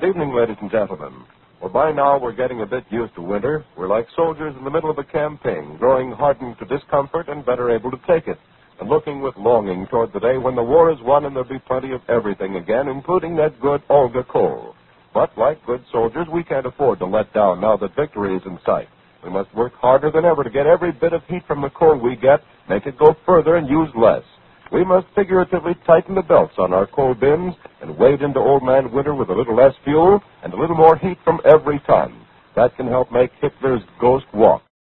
Good evening, ladies and gentlemen. Well, by now we're getting a bit used to winter. We're like soldiers in the middle of a campaign, growing hardened to discomfort and better able to take it, and looking with longing toward the day when the war is won and there'll be plenty of everything again, including that good Olga coal. But like good soldiers, we can't afford to let down now that victory is in sight. We must work harder than ever to get every bit of heat from the coal we get, make it go further and use less. We must figuratively tighten the belts on our coal bins and wade into old man winter with a little less fuel and a little more heat from every ton. That can help make Hitler's ghost walk.